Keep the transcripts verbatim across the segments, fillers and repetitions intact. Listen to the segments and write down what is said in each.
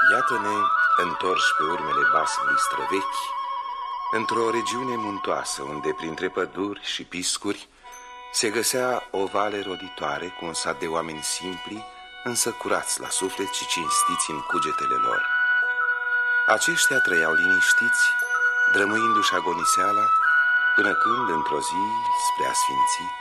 Iată-ne întorși pe urmele basmului străvechi, într-o regiune muntoasă, unde printre păduri și piscuri se găsea o vale roditoare cu un sat de oameni simpli, însă curați la suflet și cinstiți în cugetele lor. Aceștia trăiau liniștiți, drămâindu-și agoniseala, până când, într-o zi, spre asfințit,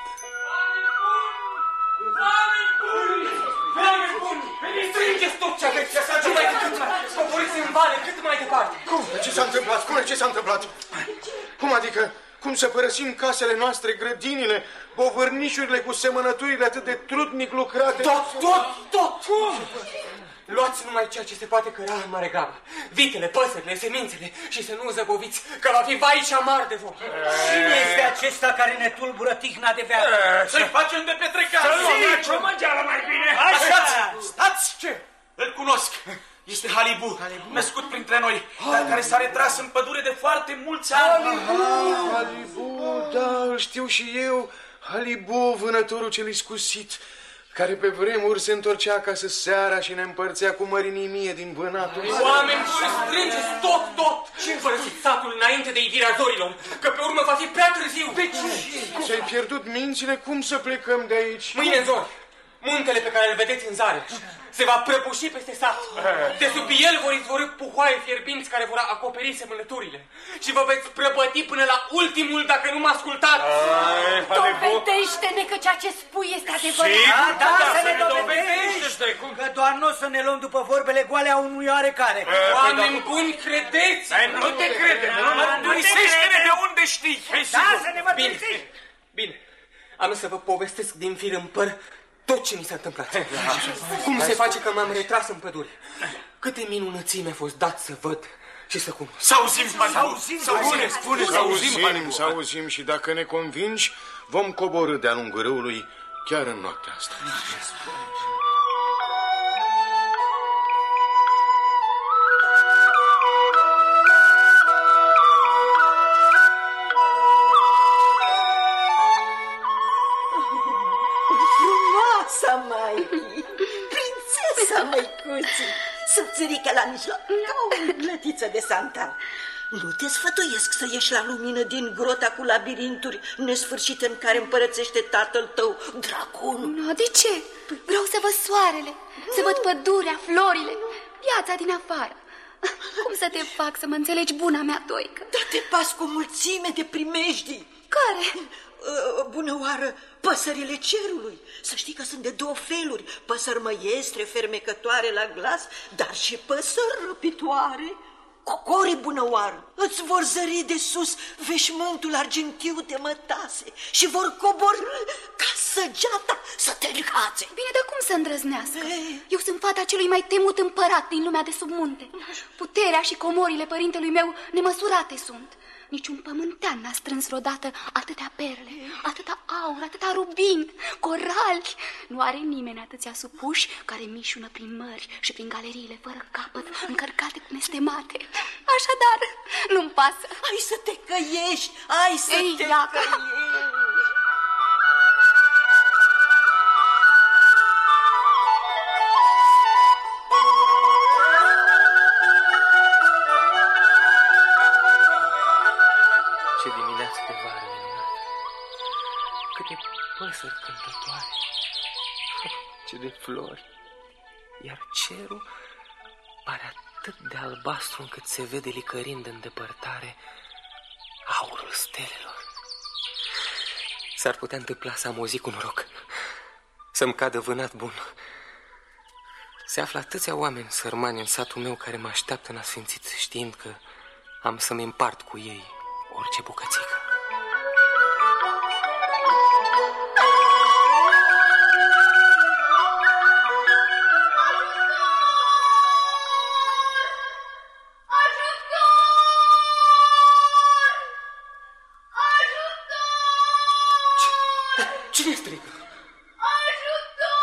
oameni buni! Oameni buni! Veniți, strângeți tot ce aveți! Nu mai cât mai! Coborâți în vale cât mai departe! Cum? Ce s-a întâmplat? Spune ce s-a întâmplat! Cum adică? Cum să părăsim casele noastre, grădinile, bovârnișurile cu semănăturile atât de trudnic lucrate? Tot, tot, tot! Cum? Luați numai ceea ce se poate căra în mare grabă. Vitele, păsările, semințele și să nu zăboviți, că va fi vai și amar de foc. Cine este acesta care ne tulbură tihna de viață? Să-i facem de petrecare. Să luăm o mângeală mai bine. Așa! Stați! Ce? Îl cunosc. Este Halibu, Halibu, născut printre noi, dar care s-a retras în pădure de foarte mulți ani. Halibu, Halibu, da, îl știu și eu. Halibu, vânătorul cel iscusit, care pe vremuri se întorcea acasă seara și ne împărțea cu mărinimie din vânatul. Oameni buni, strângeți tot, tot și înfărăsiți satul înainte de ivirea zorilor, că pe urmă va fi prea târziu. De ce? Ți-ai pierdut mințile? Cum să plecăm de aici? Mâine în zori, muntele pe care îl vedeți în zare se va prăbuși peste sat. De sub el vor izvorî puhoaie fierbinți care vor acoperi semănăturile. Și vă veți prăpăti până la ultimul dacă nu mă ascultați. Dovedește-ne că ceea ce spui este adevărat. Da, da, da, să ne dovedești. Că doar nu o să ne luăm după vorbele goale a unui oarecare. Oameni buni, credeți? Nu te credem. Mărturisește-ne de unde știi. Da, să ne mărturisești. Bine, am să vă povestesc din fir în păr tot ce mi s-a întâmplat. Cum se face că m-am retras în pădure? Câte minunății mi-a fost dat să văd și să cunosc. Să auzim, să auzim, să auzim, spune, să auzim, să auzim și dacă ne convingi, vom coborî de-a lungul râului chiar în noaptea asta. Subțirică la mijloc, ca o glătiță de santan. Nu te sfătuiesc să ieși la lumină din grota cu labirinturi nesfârșite în care împărățește tatăl tău, dragonul. No, de ce? Vreau să văd soarele, să văd pădurea, florile, viața din afară. Cum să te fac să mă înțelegi, buna mea toică? Da, te pas cu mulțime de primejdii. Care? Bună oară, păsările cerului. Să știi că sunt de două feluri: păsări măiestre, fermecătoare la glas, dar și păsări răpitoare. Cocorii, bună oară, îți vor zări de sus veșmântul argintiu de mătase și vor coborî ca săgeata să te înhațe. Bine, dar cum să îndrăznească? Eu sunt fata celui mai temut împărat din lumea de sub munte. Puterea și comorile părintelui meu nemăsurate sunt. Niciun pământean n-a strâns vreodată atâtea perle, atâta aur, atâta rubin, corali. Nu are nimeni atâția supuși care mișună prin mări și prin galeriile fără capăt, încărcate cu nestemate. Așadar, nu-mi pasă. Ai să te căiești, ai să Ei, te iacă. căiești. Păsări cântătoare, ce de flori, iar cerul pare atât de albastru încât se vede licărind în depărtare aurul stelelor. S-ar putea întâmpla să am o zi cu noroc, să-mi cadă vânat bun. Se află atâția oameni sărmani în satul meu care mă așteaptă în asfințit, știind că am să-mi împart cu ei orice bucățică. Cine strigă? Ajutor!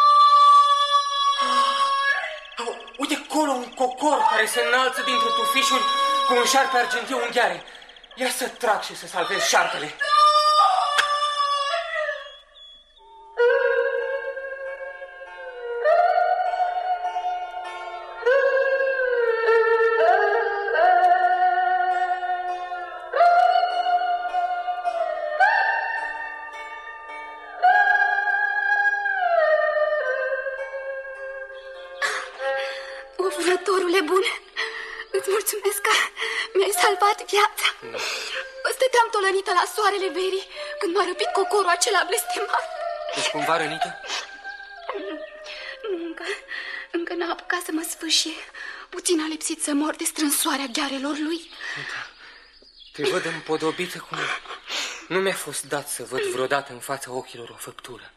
Ah, uite acolo un cocor care se înalță dintre tufișuri cu un șarpe argintiu în gheare. Ia să trag și să salvez șarpele. Vânătorule bun, îți mulțumesc că mi-ai salvat viața. No. Stăteam tolănită la soarele verii când m-a răpit cocorul acela blestemat. Ești cumva rănită? Nu, încă, încă n-a apucat să mă sfâșie. Puțin a lipsit să mor de strânsoarea ghearelor lui. Da. Te văd împodobită cum nu mi-a fost dat să văd vreodată în fața ochilor o făptură.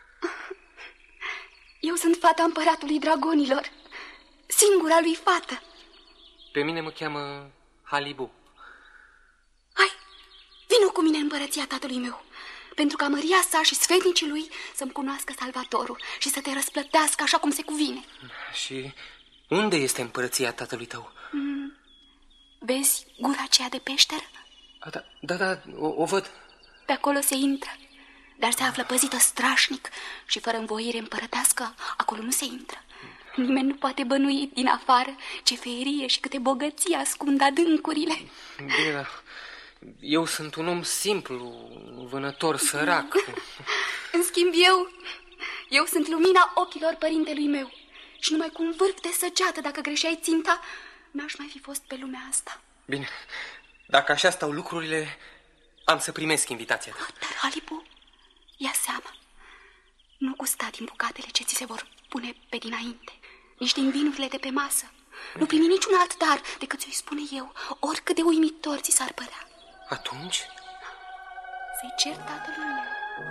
Eu sunt fata împăratului dragonilor, singura lui fată. Pe mine mă cheamă Halibu. Hai, vină cu mine în împărăția tatălui meu, pentru ca măria sa și sfetnicii lui să-mi cunoască salvatorul și să te răsplătească așa cum se cuvine. Și unde este împărăția tatălui tău? Mm, vezi gura aceea de peșteră? Da, da, da, o, o văd. Pe acolo se intră, dar se află păzită strașnic și fără învoire împărătească, acolo nu se intră. Nimeni nu poate bănui din afară ce ferie și câte bogății ascund adâncurile. Bine, dar eu sunt un om simplu, vânător sărac. În schimb eu, eu sunt lumina ochilor părintelui meu. Și numai cu un vârf de săgeată, dacă greșeai ținta, n-aș mai fi fost pe lumea asta. Bine, dacă așa stau lucrurile, am să primesc invitația ta. Dar, Halibu, ia seama, nu gusta din bucatele ce ți se vor pune pe dinainte, nici din vinurile de pe masă. Nu primi niciun alt dar decât ți-o spune eu, oricât de uimitor ți s-ar părea. Atunci? Să-i cer tatălui meu.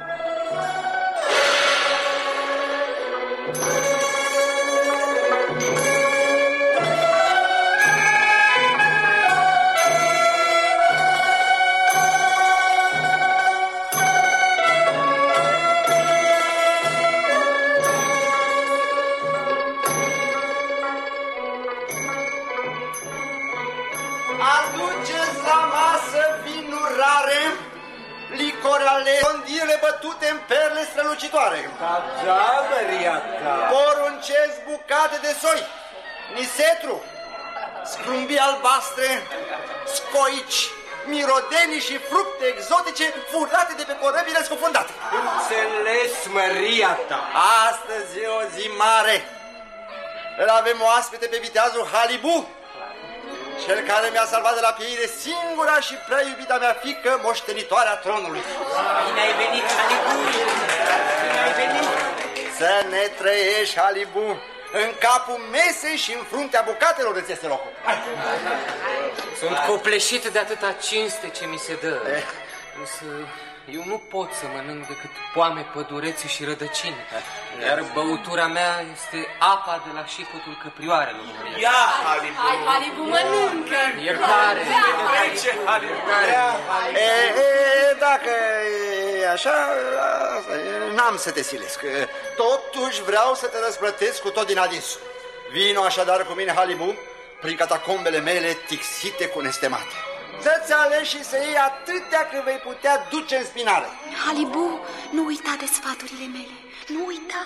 Aduceți la masă vinuri rare, licori ale condiile bătute în perle strălucitoare. Da, da, măria ta. Poruncesc bucate de soi, nisetru, scrumbii albastre, scoici, mirodenii și fructe exotice furate de pe corăbile scufundate. Înțeles, măria ta. Astăzi e o zi mare. Îl avem oaspete pe viteazul Halibu, cel care mi-a salvat de la pieire singura și prea iubita mea fiică, moștenitoarea tronului. Bine ai venit, Halibu! Bine ai venit! Să ne trăiești, Halibu! În capul mesei și în fruntea bucatelor îți este locul. Sunt copleșit de atâta cinste ce mi se dă. Eh. Însă eu nu pot să mănânc decât poame, pădurețe și rădăcini. Iar băutura mea este apa de la șipotul căprioarelor. Ia, Halibu! Hai, Halibu, mănâncă! Iertare! Iertare! E, e, dacă e așa, n-am să te silesc. Totuși vreau să te răsplătesc cu tot din adinsul. Vino așadar cu mine, Halibu, prin catacombele mele tixite cu nestemate. Să-ți alegi și să iei atâtea cât vei putea duce în spinare. Halibu, nu uita de sfaturile mele. Nu uita.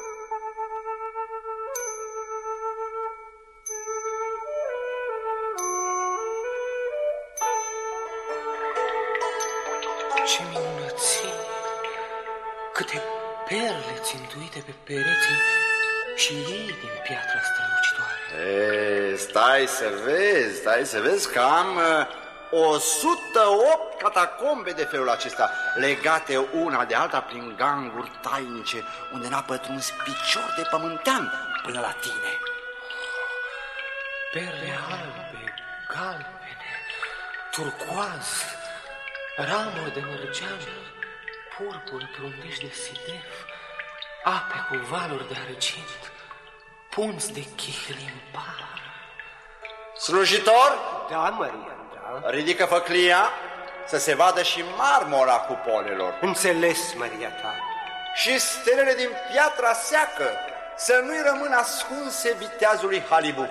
Ce minunății! Câte perle țintuite pe pereții și ei din piatra strălucitoare. E, stai să vezi, stai să vezi că am o sută opt catacombe de felul acesta, legate una de alta prin ganguri tainice, unde n-a pătruns picior de pământean până la tine. Perle albe, galbene, turcoaz, ramuri de mărgean, purpuri prundești de sidef, ape cu valuri de argint, punți de chihlimpar. Slujitor? Da, măria, da. Ridică făclia să se vadă și marmora cupolelor. Înțeles, măria ta. Și stelele din piatra seacă, să nu-i rămână ascunse viteazului Halibu.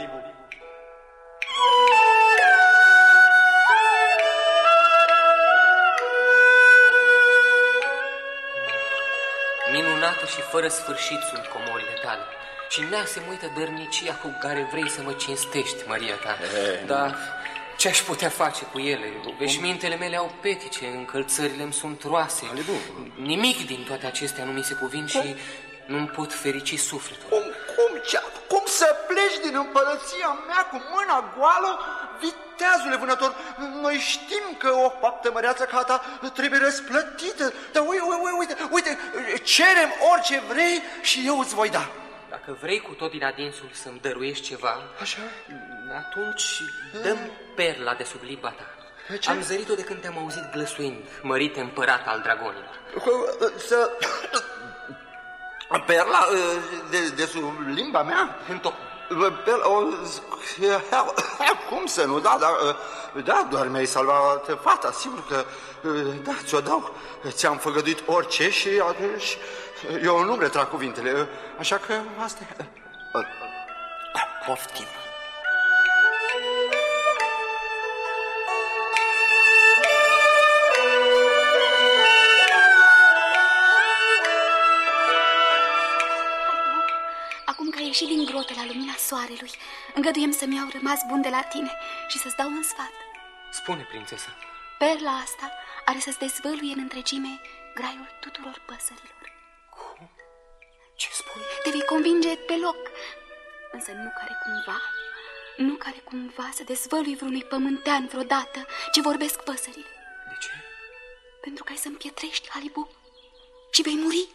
Minunată și fără sfârșit sunt comorile tale și neasemuită dărnicia cu care vrei să mă cinstești, măria ta. E. Dar ce-aș putea face cu ele? Veșmintele mele au petice, încălțările-mi sunt roase. Halibu. Nimic din toate acestea nu mi se cuvin și nu-mi pot ferici sufletul. Cum, cum Ce, cum să pleci din împărăția mea cu mâna goală? Viteazule vânător, noi știm că o faptă măreață ca ta trebuie răsplătită. Dar uite, uite, uite, uite, cerem orice vrei și eu îți voi da. Dacă vrei cu tot din adinsul să-mi dăruiești ceva, așa, atunci dăm perla de sub liba ta. Am zărit-o de când te-am auzit glăsuind, mărite împărat al dragonilor. Să... Perla de, de sub limba mea? Întocmai. Perla, o... Cum să nu, da, dar... Da, doar mi-ai salvat fata, sigur că... Da, ți-o dau. Ți-am făgăduit orice și atunci... Eu nu retrag cuvintele, așa că asta e... Poftim. Acum că ai ieșit din grotă la lumina soarelui, îngăduiem să-mi iau rămas bun de la tine și să-ți dau un sfat. Spune, prințesă. Perla asta are să-ți dezvăluie în întregime graiul tuturor păsărilor. Cum? Ce spui? Te vei convinge pe loc, însă nu care cumva, nu care cumva să dezvălui vreunui pământean vreodată ce vorbesc păsările. De ce? Pentru că ai să împietrești, Halibu, și vei muri.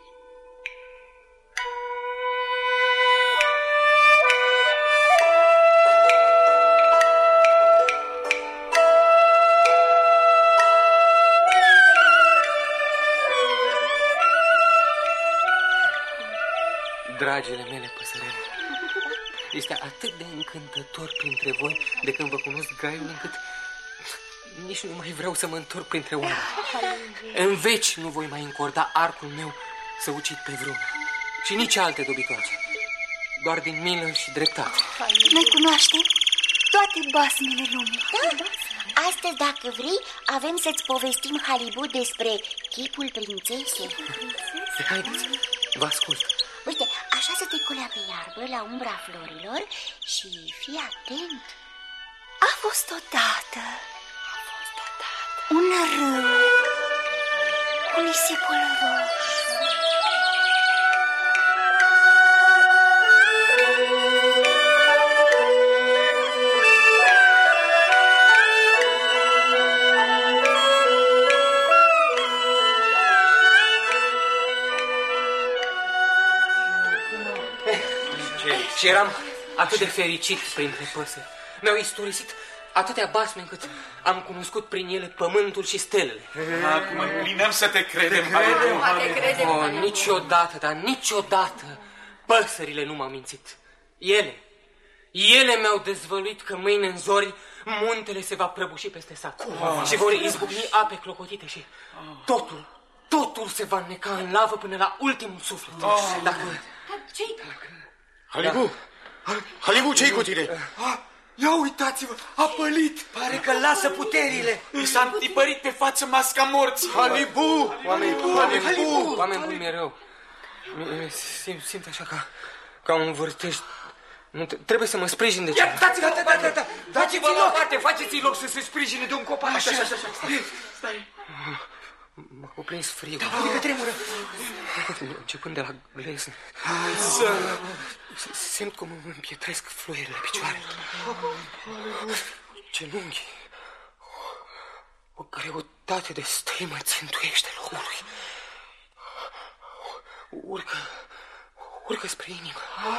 Dragile mele păsărele, este atât de încântător printre voi de când vă cunosc graiul, încât nici nu mai vreau să mă întorc printre oameni. În veci nu voi mai încorda arcul meu să ucid pe vreuna și nici alte dobitoace, doar din milă și dreptate. Noi cunoaștem toate basmele lumii. Da, astăzi, dacă vrei, avem să-ți povestim, Halibu, despre chipul prințesei. Haideți, vă ascult. Uite, așa să te culea pe iarbă, la umbra florilor și fii atent. A fost odată, a fost odată un râu cu nisipul roșu. Și eram atât de fericit printre păsări. Mi-au istorisit atâtea basme încât am cunoscut prin ele pământul și stelele. Acum împlinăm să te credem. Te credem. Oh, niciodată, dar niciodată păsările nu m-au mințit. Ele, ele mi-au dezvăluit că mâine în zori muntele se va prăbuși peste sat. Oh. Și vor izbucni ape clocotite și totul, totul se va înneca în lavă până la ultimul suflet. Oh. Dacă... Ce-i? Halibu! Halibu, ce-i cu tine? Ah, ia uitați-vă, a pălit! Pare că lasă puterile. Mi s-a întipărit pe față masca morții. Halibu! Oameni buni, Halibu! Halibu! Oameni buni mereu. Simt, simt așa ca, ca un vârtej. Nu, trebuie să mă sprijin de ceva. Ia, dați-vă, da, da, da, da. Dați-vă la parte, faceți-i loc să se sprijine de un copac. Așa, așa, așa. Stai. M-a cuprins frigul. Adică tremură. Începând de la glezne. Simt cum îmi împietresc fluierele picioarelor. Genunchii. O greutate de stăimă țintuiește locului. Urcă, urcă spre inimă.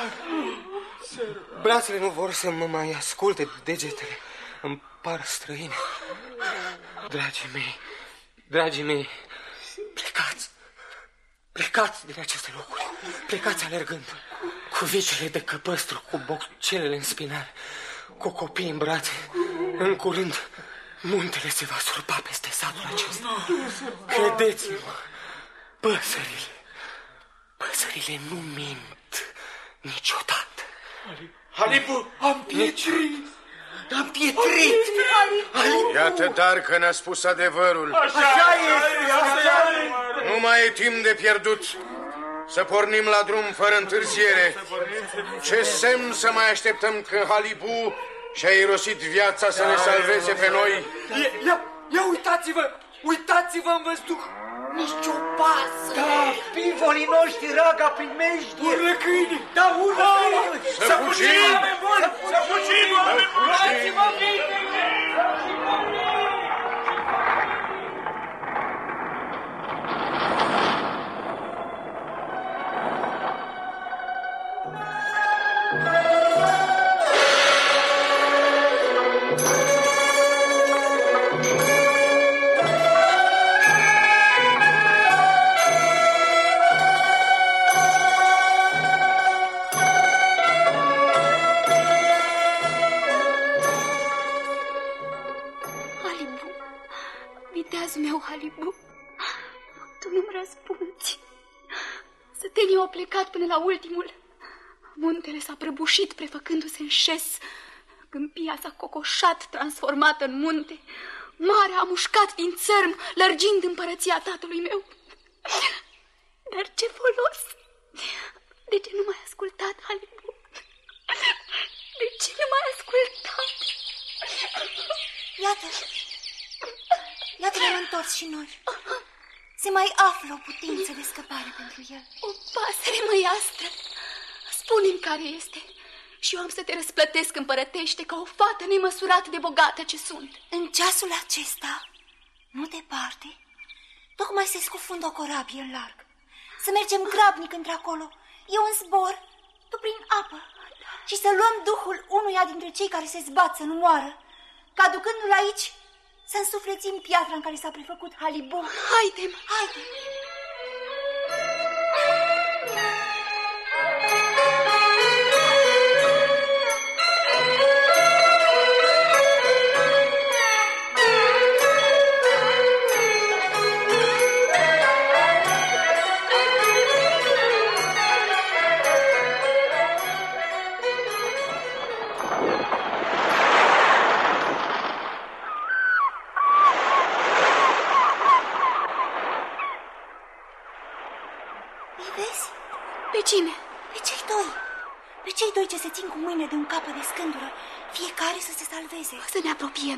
Brațele nu vor să mă mai asculte, degetele îmi par străine. Dragii mei, dragii mei, plecați, plecați din aceste locuri, plecați alergând, cu vitele de căpăstru, cu boccelele în spinare, cu copii în brațe. În curând, muntele se va surpa peste satul acesta. Credeți-mă, păsările, păsările nu mint niciodată. Halibu, am pietrit! Am pietrit! Iată dar că ne-a spus adevărul. Așa este, așa e. Nu mai e timp de pierdut. Să pornim la drum fără întârziere. Ce semn să mai așteptăm că Halibu și-a irosit viața să ne salveze pe noi? Ia, ia uitați-vă, uitați-vă în văzduh. Nici o pasăre. Da, pivolii noștri, raga primejdie. Urlă câini. Da, urlă câini. Să fugim! Să fugim, oameni buni! Luați-vă vitele! Halibu, tu nu-mi răspunzi. Sătenii au plecat până la ultimul. Muntele s-a prăbușit, prefăcându-se în șes. Câmpia s-a cocoșat, transformată în munte. Marea a mușcat din țărm, lărgind împărăția tatălui meu. Dar ce folos? De ce nu m-ai ascultat, Halibu? De ce nu m-ai ascultat? Iată, iată ne-am întors și noi. Se mai află o putință de scăpare pentru el. O pasăre măiastră. Spune-mi care este și eu am să te răsplătesc împărătește ca o fată nemăsurat de bogată ce sunt. În ceasul acesta, nu departe, tocmai se scufundă o corabie în larg. Să mergem grabnic într-acolo, eu în zbor, tu prin apă, și să luăm duhul unuia dintre cei care se zbat să nu moară, ca ducându-l aici să însuflețim piatra în care s-a prefăcut Halibu. Haide-mi! Haide! Se țin cu mâine de un capăt de scândură, fiecare să se salveze. Să ne apropiem.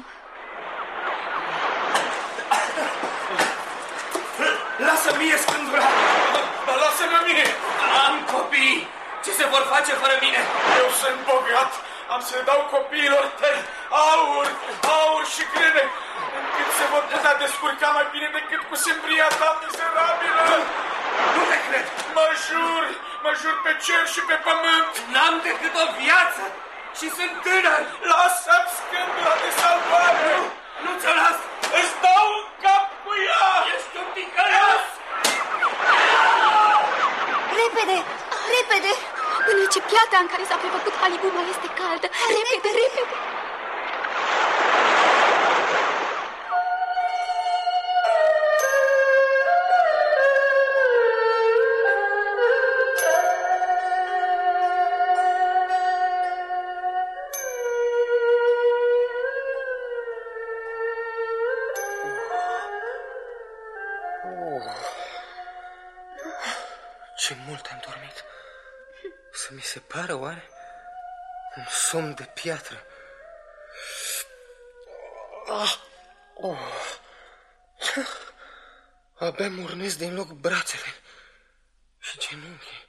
Lasă mie scândura! Lasă-mă mie! Am copii! Ce se vor face fără mine? Eu sunt bogat! Am să dau copiilor tăi aur, aur și grele, încât se vor putea descurca mai bine decât cu sembria ta mizerabilă! Nu te cred! Mă jur! Mă jur pe cer și pe pământ! N-am decât o viață și sunt tânăr! Lasă-mi scândura de salvare! Nu, nu ți-o las! Îți dau în cap cu ea! Ești un ticălos! Repede, repede! Până ce piatra în care s-a prefăcut Halibu mai este caldă! Repede, repede! Ce mult am dormit. Să mi se pară oare un somn de piatră. Ah, oh. Abia murnesc din loc brațele și genunchii.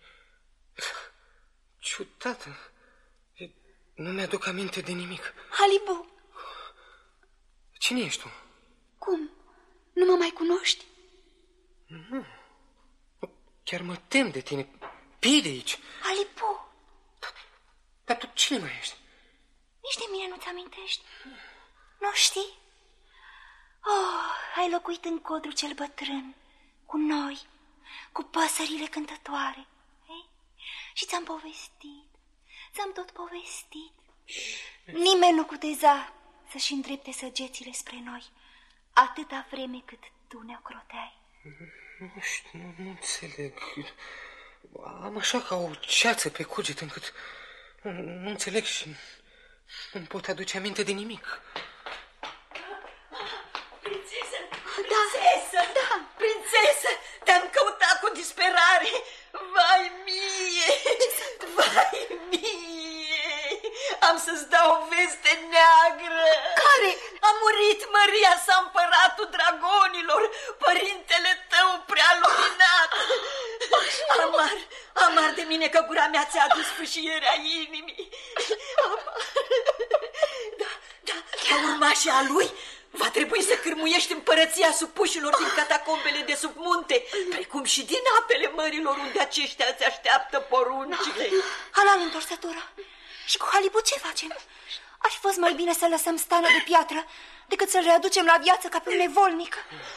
Ciudat. Nu mi-aduc aminte de nimic. Halibu! Cine ești tu? Cum? Nu mă mai cunoști? Nu. Chiar mă tem de tine. Pii de aici. Halibu! Dar tu cine mai ești? Nici de mine nu-ți amintești? Nu știi? Oh, ai locuit în codrul cel bătrân, cu noi, cu păsările cântătoare. Ei? Și ți-am povestit, ți-am tot povestit. Nimeni nu cuteza să-și îndrepte săgețile spre noi, atâta vreme cât tu ne ocroteai. Nu știu, nu, nu înțeleg. Am așa ca o ceață pe cuget încât nu, nu înțeleg și nu pot aduce aminte de nimic. Prințesă, Da, prințesă, da. Prințesă, te-am căutat cu disperare. Vai mie, vai mie. Am să-ți dau o veste neagră. Care? A murit Maria sa, împăratul dragonilor. Părintele tău prea loc Amar de mine că gura mea ți-a adus fâșierea inimii. Amar. Da, da, ca urmașii a lui va trebui să cârmuiești împărăția supușilor din catacombele de sub munte, precum și din apele mărilor unde aceștia îți așteaptă poruncile. Halal, întorsătura. Și cu Halibu ce facem? Ar fi fost mai bine să lăsăm Stană de piatră decât să-l readucem la viață ca pe un nevolnic.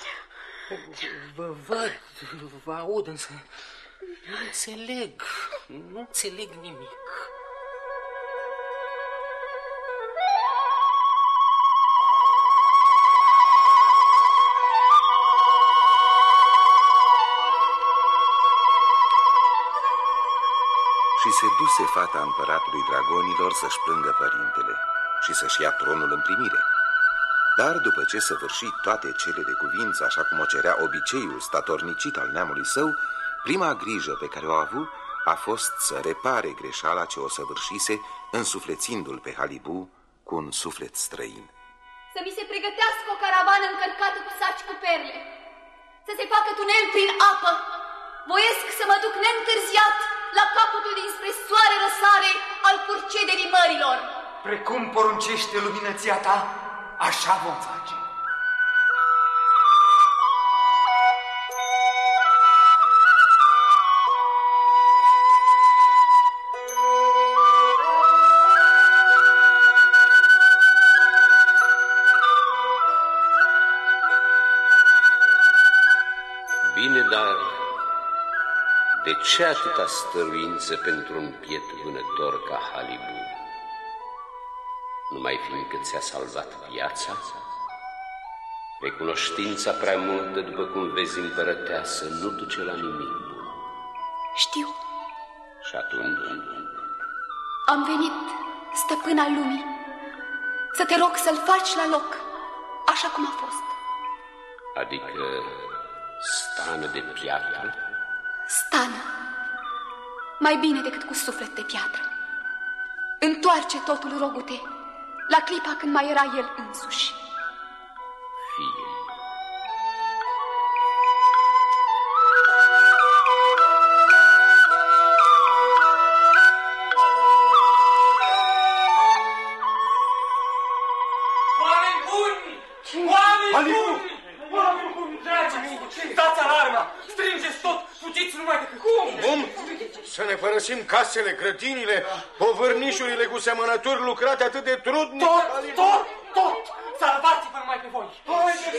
Vă văd, vă aud, însă nu înțeleg, nu înțeleg nimic. Și se duse fata împăratului dragonilor să-și plângă părintele și să-și ia tronul în primire. Dar după ce săvârși toate cele de cuvință, așa cum o cerea obiceiul statornicit al neamului său, prima grijă pe care o a avut a fost să repare greșeala ce o săvârșise, însuflețindu-l pe Halibu cu un suflet străin. Să mi se pregătească o caravană încărcată cu saci cu perle, să se facă tunel prin apă. Voiesc să mă duc neîntârziat la capătul dinspre soare răsare al curcederii mărilor. Precum poruncește luminăția ta, așa vom face. Bine, dar de ce atâta stăruință pentru un biet vânător ca Halibu? Numai fiindcă ți-a salvat viața? Recunoștința prea multă, după cum vezi, împărăteasă, nu duce la nimic bun. Știu. Și atunci? Am venit, stăpâna lumii, să te rog să-l faci la loc, așa cum a fost. Adică Stană de piatră? Stană, mai bine decât cu suflet de piatră. Întoarce totul, rogute, la clipa când mai era el însuși. Fie. Oameni buni! Oameni buni! Oameni buni, dragii mei! Dați alarma! Strângeți tot! Fugiți numai decât... Cum? Cum? Să ne părăsim casele, grădinile, povârnișurile cu semănături lucrate atât de trudnic? Tot, tot, tot! Salvați-vă numai pe voi! Hai,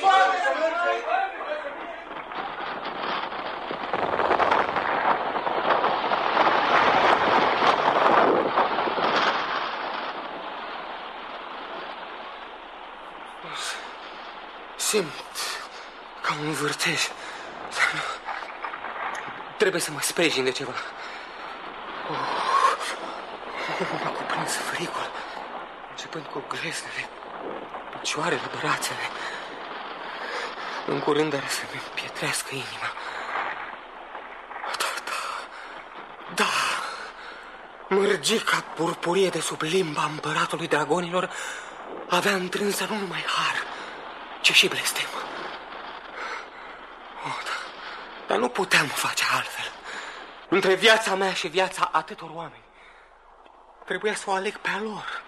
Simt ca un vârtej. Trebuie să mă sprijin de ceva. Oh, m-a cuprins frigul, începând cu gleznele, picioarele, brațele. În curând are să-mi împietrească inima. Da, da, da. Mărgica purpurie de sub limba împăratului dragonilor avea întrânsă nu numai har, ci și blestem. Oh, da. Dar nu puteam face altfel. Între viața mea și viața atâtor oameni trebuia să o aleg pe a lor.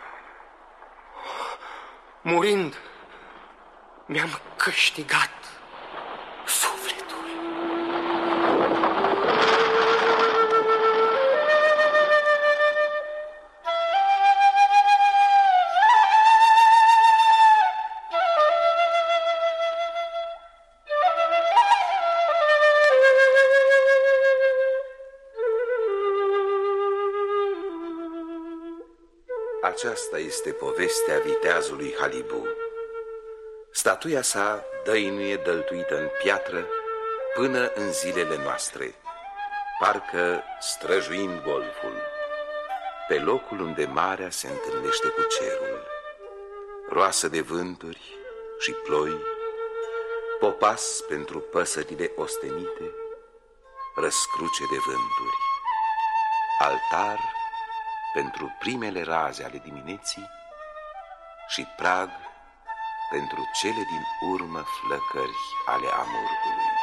Murind, mi-am câștigat sufletul. Aceasta este povestea viteazului Halibu. Statuia sa dăinuie dăltuită în piatră până în zilele noastre, parcă străjuind golful, pe locul unde marea se întâlnește cu cerul, roasă de vânturi și ploi, popas pentru păsările ostenite, răscruce de vânturi, altar pentru primele raze ale dimineții și prag pentru cele din urmă flăcări ale amurgului.